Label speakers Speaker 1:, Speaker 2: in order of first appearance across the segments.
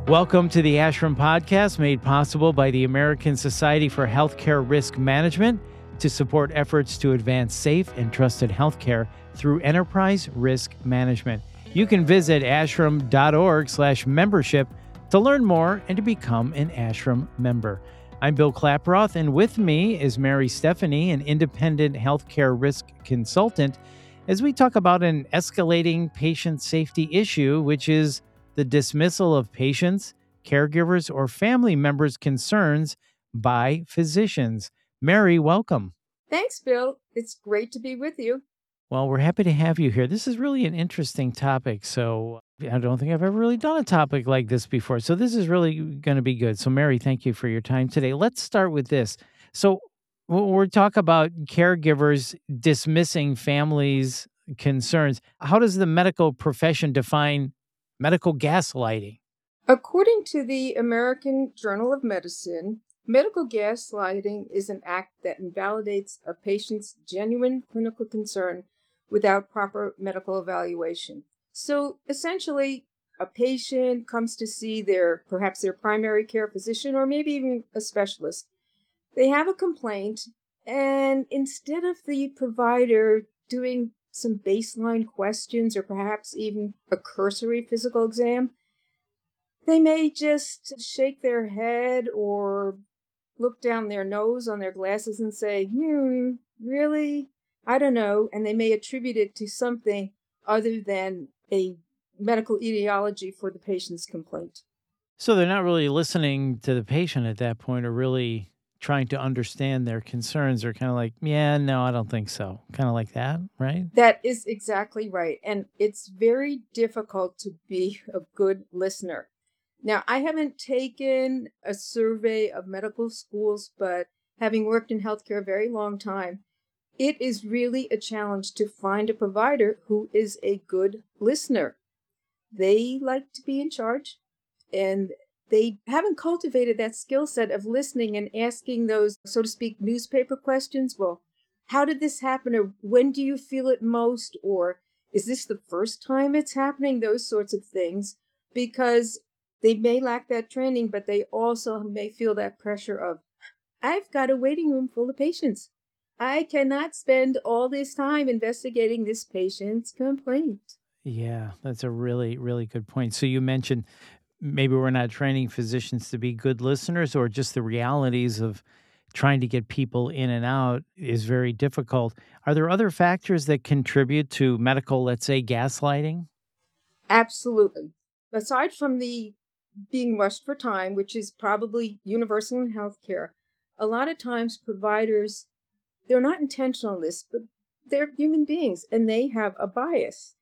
Speaker 1: Welcome to the Ashram Podcast, made possible by the American Society for Healthcare Risk Management to support efforts to advance safe and trusted healthcare through enterprise risk management. You can visit ashram.org/membership to learn more and to become an Ashram member. I'm Bill Klaproth, and with me is Mary Stephanie, an independent healthcare risk consultant, as we talk about an escalating patient safety issue, which is the dismissal of patients, caregivers, or family members' concerns by physicians. Mary, welcome.
Speaker 2: Thanks, Bill. It's great to be with you.
Speaker 1: Well, we're happy to have you here. This is really an interesting topic. So I don't think I've ever really done a topic like this before. So this is really going to be good. So Mary, thank you for your time today. Let's start with this. So we're talking about caregivers dismissing families' concerns. How does the medical profession define medical gaslighting?
Speaker 2: According to the American Journal of Medicine, medical gaslighting is an act that invalidates a patient's genuine clinical concern without proper medical evaluation. So essentially, a patient comes to see perhaps their primary care physician or maybe even a specialist. They have a complaint, and instead of the provider doing some baseline questions or perhaps even a cursory physical exam, they may just shake their head or look down their nose on their glasses and say, really? I don't know. And they may attribute it to something other than a medical etiology for the patient's complaint.
Speaker 1: So they're not really listening to the patient at that point or really trying to understand their concerns. They're kind of like, yeah, no, I don't think so. Kind of like that, right?
Speaker 2: That is exactly right. And it's very difficult to be a good listener. Now, I haven't taken a survey of medical schools, but having worked in healthcare a very long time, it is really a challenge to find a provider who is a good listener. They like to be in charge, and they haven't cultivated that skill set of listening and asking those, so to speak, newspaper questions. Well, how did this happen? Or when do you feel it most? Or is this the first time it's happening? Those sorts of things. Because they may lack that training, but they also may feel that pressure of, I've got a waiting room full of patients. I cannot spend all this time investigating this patient's complaint.
Speaker 1: Yeah, that's a really, really good point. So you mentioned maybe we're not training physicians to be good listeners, or just the realities of trying to get people in and out is very difficult. Are there other factors that contribute to medical, let's say, gaslighting?
Speaker 2: Absolutely. Aside from the being rushed for time, which is probably universal in healthcare, a lot of times providers, they're not intentional in this, but they're human beings and they have a bias.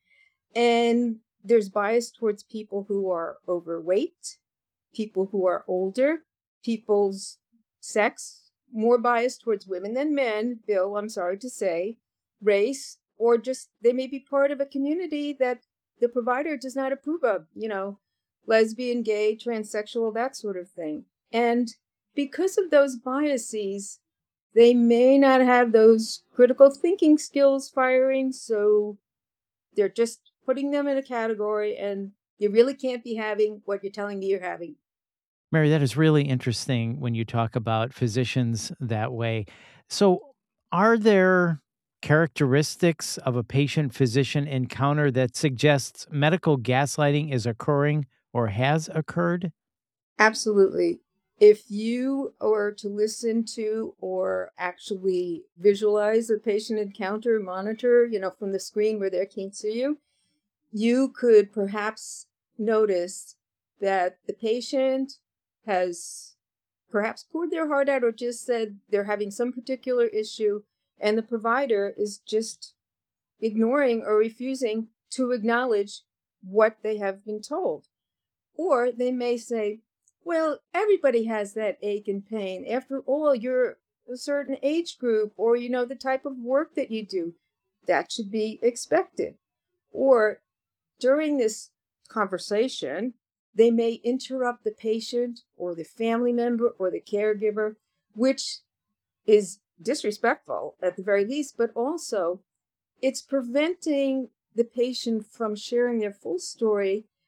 Speaker 2: And there's bias towards people who are overweight, people who are older, people's sex, more bias towards women than men, Bill, I'm sorry to say, race, or just they may be part of a community that the provider does not approve of, lesbian, gay, transsexual, that sort of thing. And because of those biases, they may not have those critical thinking skills firing, so they're just putting them in a category, and you really can't be having what you're telling me you're having.
Speaker 1: Mary, that is really interesting when you talk about physicians that way. So, are there characteristics of a patient physician encounter that suggests medical gaslighting is occurring or has occurred?
Speaker 2: Absolutely. If you were to listen to or actually visualize a patient encounter monitor, from the screen where they can't see you, you could perhaps notice that the patient has perhaps poured their heart out or just said they're having some particular issue, and the provider is just ignoring or refusing to acknowledge what they have been told. Or they may say, well, everybody has that ache and pain. After all, you're a certain age group, or the type of work that you do. That should be expected. Or during this conversation, they may interrupt the patient or the family member or the caregiver, which is disrespectful at the very least, but also it's preventing the patient from sharing their full story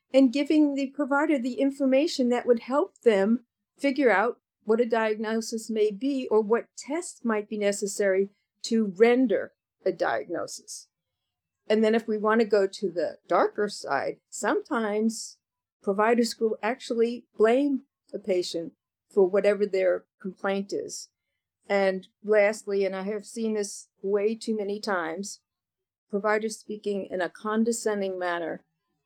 Speaker 2: and giving the provider the information that would help them figure out what a diagnosis may be or what tests might be necessary to render a diagnosis. And then if we want to go to the darker side, sometimes providers will actually blame the patient for whatever their complaint is. And lastly, and I have seen this way too many times, providers speaking in a condescending manner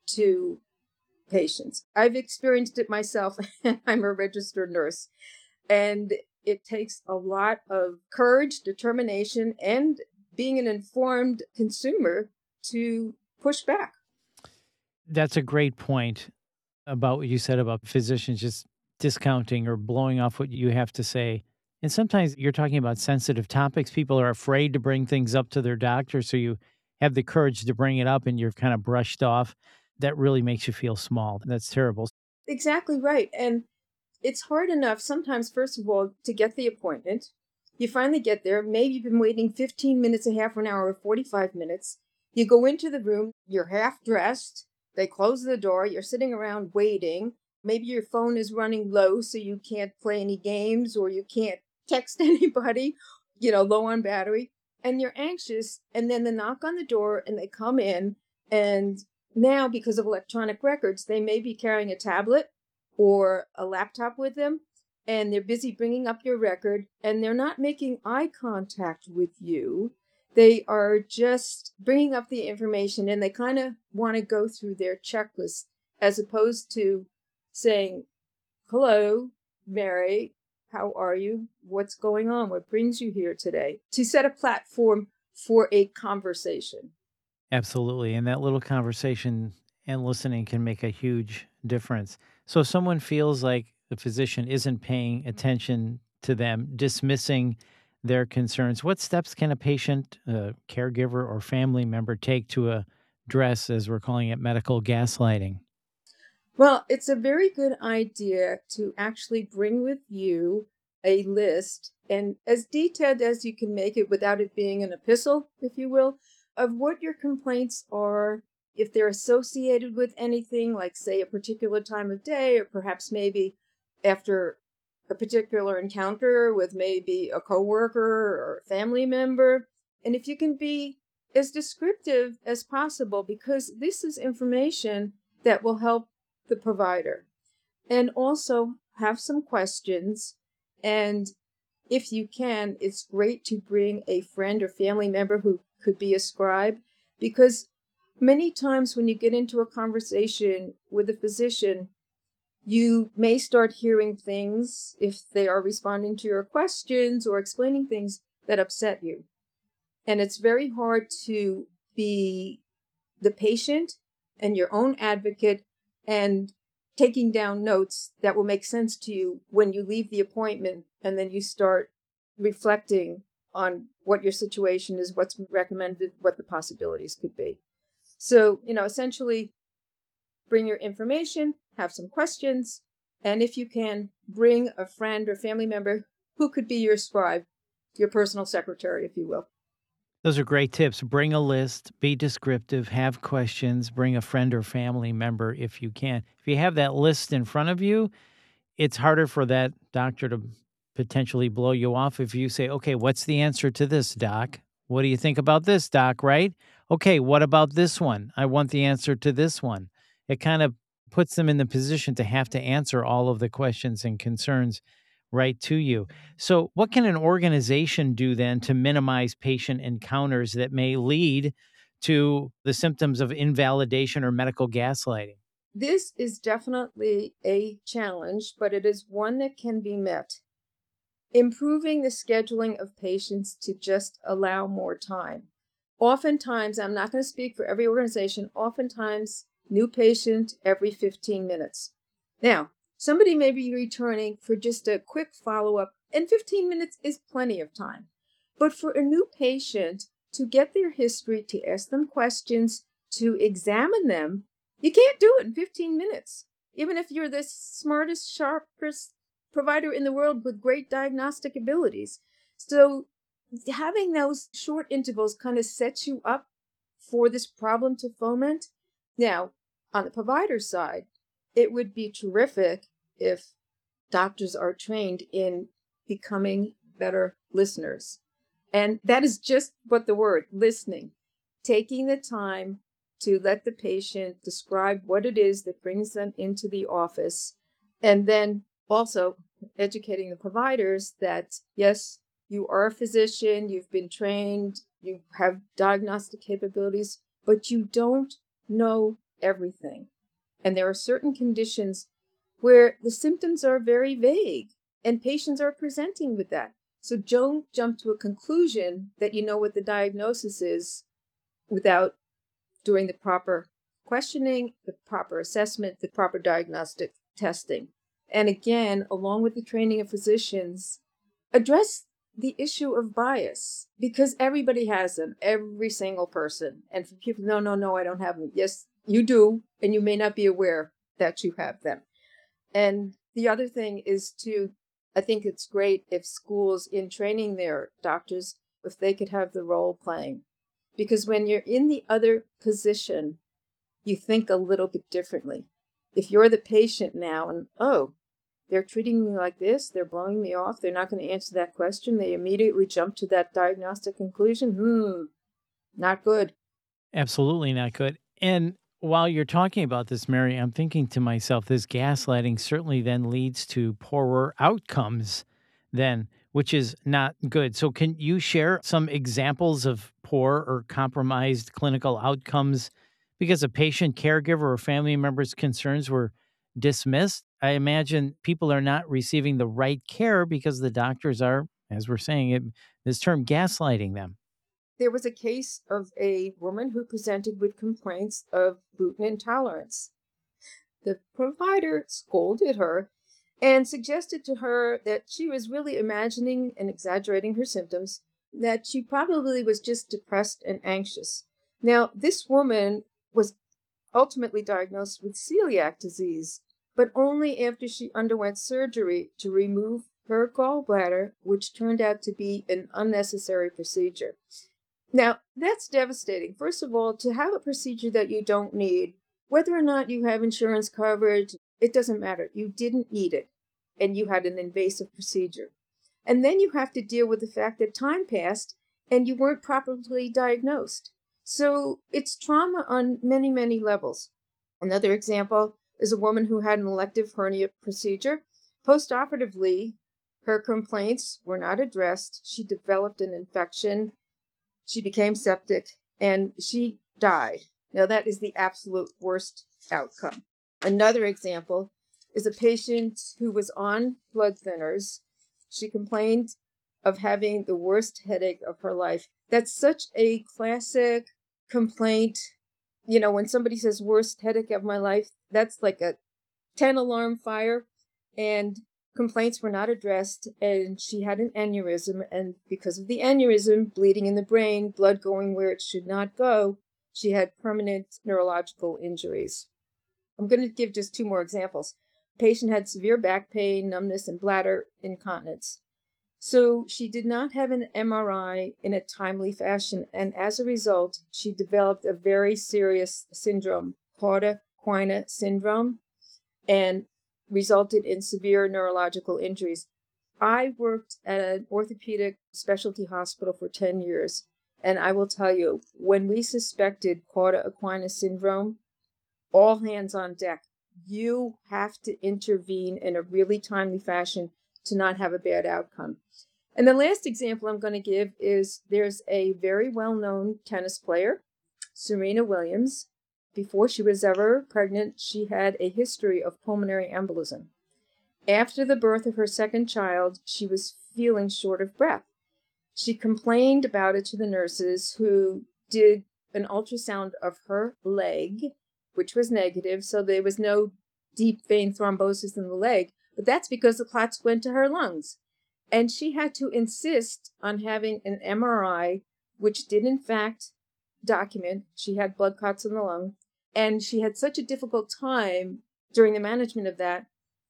Speaker 2: to patients. I've experienced it myself. I'm a registered nurse, and it takes a lot of courage, determination, and being an informed consumer to push back.
Speaker 1: That's a great point about what you said about physicians just discounting or blowing off what you have to say. And sometimes you're talking about sensitive topics. People are afraid to bring things up to their doctor. So you have the courage to bring it up and you're kind of brushed off. That really makes you feel small. That's terrible.
Speaker 2: Exactly right. And it's hard enough sometimes, first of all, to get the appointment. You finally get there. Maybe you've been waiting 15 minutes, a half an hour, or 45 minutes. You go into the room, you're half dressed. They close the door. You're sitting around waiting. Maybe your phone is running low, so you can't play any games or you can't text anybody, low on battery. And you're anxious. And then they knock on the door and they come in. And now, because of electronic records, they may be carrying a tablet or a laptop with them, and they're busy bringing up your record, and they're not making eye contact with you. They are just bringing up the information, and they kind of want to go through their checklist as opposed to saying, "Hello, Mary, how are you? What's going on? What brings you here today?" To set a platform for a conversation.
Speaker 1: Absolutely. And that little conversation and listening can make a huge difference. So if someone feels like the physician isn't paying attention to them, dismissing their concerns, what steps can a patient, caregiver, or family member take to address, as we're calling it, medical gaslighting?
Speaker 2: Well, it's a very good idea to actually bring with you a list, and as detailed as you can make it without it being an epistle, if you will, of what your complaints are, if they're associated with anything, like, say, a particular time of day, or perhaps maybe after a particular encounter with maybe a coworker or a family member. And if you can be as descriptive as possible, because this is information that will help the provider. And also have some questions. And if you can, it's great to bring a friend or family member who could be a scribe, because many times when you get into a conversation with a physician, you may start hearing things, if they are responding to your questions or explaining things, that upset you. And it's very hard to be the patient and your own advocate and taking down notes that will make sense to you when you leave the appointment, and then you start reflecting on what your situation is, what's recommended, what the possibilities could be. So, essentially bring your information, have some questions, and if you can, bring a friend or family member who could be your scribe, your personal secretary, if you will.
Speaker 1: Those are great tips. Bring a list, be descriptive, have questions, bring a friend or family member if you can. If you have that list in front of you, it's harder for that doctor to potentially blow you off if you say, okay, what's the answer to this, doc? What do you think about this, doc? Right? Okay, what about this one? I want the answer to this one. It kind of puts them in the position to have to answer all of the questions and concerns right to you. So, what can an organization do then to minimize patient encounters that may lead to the symptoms of invalidation or medical gaslighting?
Speaker 2: This is definitely a challenge, but it is one that can be met. Improving the scheduling of patients to just allow more time. Oftentimes, I'm not going to speak for every organization, oftentimes, new patient every 15 minutes. Now, somebody may be returning for just a quick follow up, and 15 minutes is plenty of time. But for a new patient, to get their history, to ask them questions, to examine them, you can't do it in 15 minutes. Even if you're the smartest, sharpest provider in the world with great diagnostic abilities. So having those short intervals kind of sets you up for this problem to foment. Now, On the provider side, it would be terrific if doctors are trained in becoming better listeners. And that is just what the word, listening, taking the time to let the patient describe what it is that brings them into the office, and then also educating the providers that, yes, you are a physician, you've been trained, you have diagnostic capabilities, but you don't know everything. And there are certain conditions where the symptoms are very vague and patients are presenting with that. So don't jump to a conclusion that you know what the diagnosis is without doing the proper questioning, the proper assessment, the proper diagnostic testing. And again, along with the training of physicians, address the issue of bias, because everybody has them, every single person. And for people, no, I don't have them. Yes, you do, and you may not be aware that you have them. And the other thing is I think it's great if schools in training their doctors, if they could have the role playing. Because when you're in the other position, you think a little bit differently. If you're the patient now and, oh, they're treating me like this, they're blowing me off, they're not going to answer that question, they immediately jump to that diagnostic conclusion, not good.
Speaker 1: Absolutely not good. And while you're talking about this, Mary, I'm thinking to myself, this gaslighting certainly then leads to poorer outcomes, then, which is not good. So, can you share some examples of poor or compromised clinical outcomes because a patient, caregiver, or family member's concerns were dismissed? I imagine people are not receiving the right care because the doctors are, as we're saying it, this term gaslighting them.
Speaker 2: There was a case of a woman who presented with complaints of gluten intolerance. The provider scolded her and suggested to her that she was really imagining and exaggerating her symptoms, that she probably was just depressed and anxious. Now, this woman was ultimately diagnosed with celiac disease, but only after she underwent surgery to remove her gallbladder, which turned out to be an unnecessary procedure. Now, that's devastating. First of all, to have a procedure that you don't need, whether or not you have insurance coverage, it doesn't matter. You didn't need it, and you had an invasive procedure. And then you have to deal with the fact that time passed and you weren't properly diagnosed. So it's trauma on many, many levels. Another example is a woman who had an elective hernia procedure. Postoperatively, her complaints were not addressed. She developed an infection. She became septic and she died. Now, that is the absolute worst outcome. Another example is a patient who was on blood thinners. She complained of having the worst headache of her life. That's such a classic complaint. You know, when somebody says worst headache of my life, that's like a 10 alarm fire. And complaints were not addressed, and she had an aneurysm, and because of the aneurysm, bleeding in the brain, blood going where it should not go, she had permanent neurological injuries. I'm going to give just two more examples. The patient had severe back pain, numbness, and bladder incontinence. So she did not have an MRI in a timely fashion, and as a result, she developed a very serious syndrome, Cauda-Equina syndrome, and resulted in severe neurological injuries. I worked at an orthopedic specialty hospital for 10 years, and I will tell you, when we suspected Cauda-Equina syndrome, all hands on deck. You have to intervene in a really timely fashion to not have a bad outcome. And the last example I'm going to give is there's a very well-known tennis player, Serena Williams. Before she was ever pregnant, she had a history of pulmonary embolism. After the birth of her second child, she was feeling short of breath. She complained about it to the nurses, who did an ultrasound of her leg, which was negative, so there was no deep vein thrombosis in the leg, but that's because the clots went to her lungs. And she had to insist on having an MRI, which did in fact document she had blood clots in the lung. And she had such a difficult time during the management of that,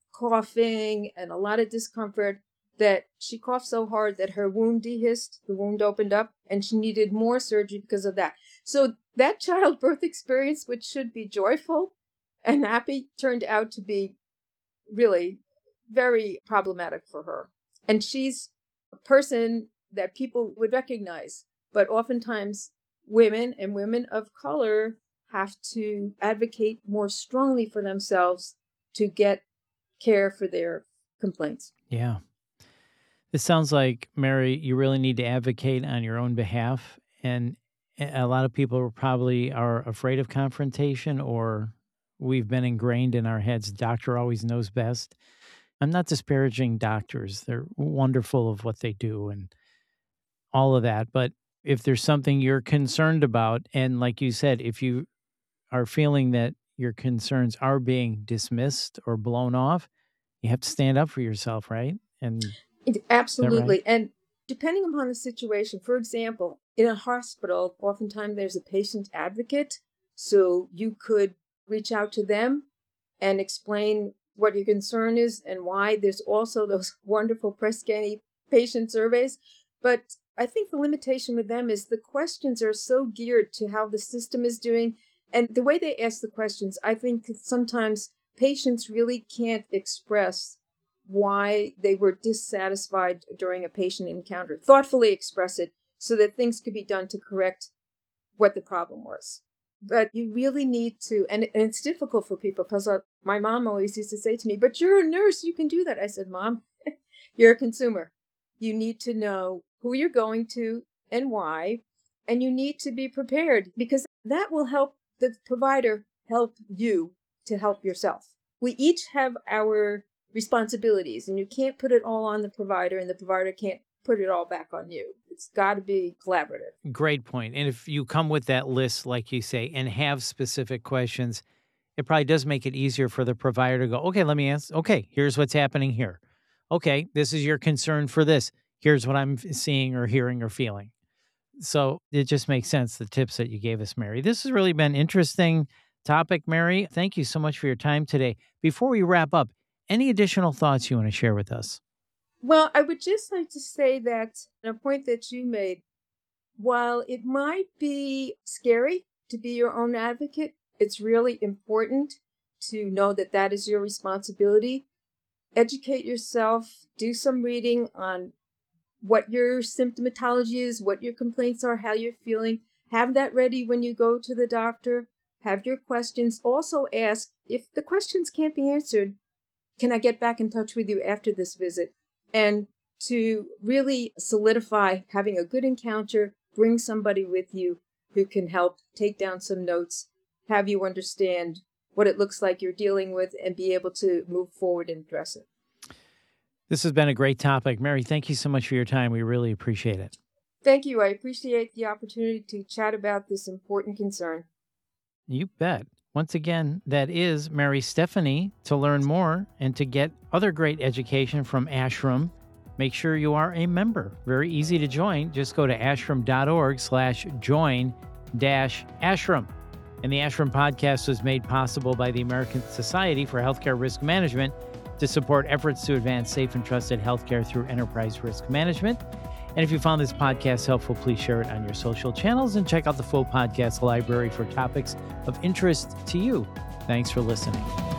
Speaker 2: coughing and a lot of discomfort, that she coughed so hard that her wound dehisced, the wound opened up, and she needed more surgery because of that. So that childbirth experience, which should be joyful, And happy turned out to be really very problematic for her. And she's a person that people would recognize, but oftentimes women and women of color have to advocate more strongly for themselves to get care for their complaints.
Speaker 1: Yeah. It sounds like, Mary, you really need to advocate on your own behalf. And a lot of people probably are afraid of confrontation, or we've been ingrained in our heads, doctor always knows best. I'm not disparaging doctors. They're wonderful of what they do and all of that. But if there's something you're concerned about, and like you said, if you are feeling that your concerns are being dismissed or blown off, you have to stand up for yourself, right? And is that right?
Speaker 2: Absolutely. And depending upon the situation, for example, in a hospital, oftentimes there's a patient advocate. So you could reach out to them and explain what your concern is and why. There's also those wonderful Press Ganey patient surveys. But I think the limitation with them is the questions are so geared to how the system is doing. And the way they ask the questions, I think sometimes patients really can't express why they were dissatisfied during a patient encounter. Thoughtfully express it so that things could be done to correct what the problem was. But you really need to, and it's difficult for people because my mom always used to say to me, but you're a nurse, you can do that. I said, Mom, you're a consumer. You need to know who you're going to and why, and you need to be prepared because that will help the provider help you to help yourself. We each have our responsibilities, and you can't put it all on the provider, and the provider can't put it all back on you. It's got to be collaborative.
Speaker 1: Great point. And if you come with that list, like you say, and have specific questions, it probably does make it easier for the provider to go, okay, let me answer. Okay, here's what's happening here. Okay, this is your concern for this. Here's what I'm seeing or hearing or feeling. So it just makes sense, the tips that you gave us, Mary. This has really been an interesting topic, Mary. Thank you so much for your time today. Before we wrap up, any additional thoughts you want to share with us?
Speaker 2: Well, I would just like to say that a point that you made, while it might be scary to be your own advocate, it's really important to know that that is your responsibility. Educate yourself, do some reading on what your symptomatology is, what your complaints are, how you're feeling. Have that ready when you go to the doctor. Have your questions. Also ask, if the questions can't be answered, can I get back in touch with you after this visit? And to really solidify having a good encounter, bring somebody with you who can help take down some notes, have you understand what it looks like you're dealing with, and be able to move forward and address it.
Speaker 1: This has been a great topic. Mary, thank you so much for your time. We really appreciate it.
Speaker 2: Thank you. I appreciate the opportunity to chat about this important concern.
Speaker 1: You bet. Once again, that is Mary Stefany. To learn more and to get other great education from ASHRM, make sure you are a member. Very easy to join. Just go to ashram.org/join-ASHRM. And the ASHRM podcast was made possible by the American Society for Healthcare Risk Management to support efforts to advance safe and trusted healthcare through enterprise risk management. And if you found this podcast helpful, please share it on your social channels and check out the full podcast library for topics of interest to you. Thanks for listening.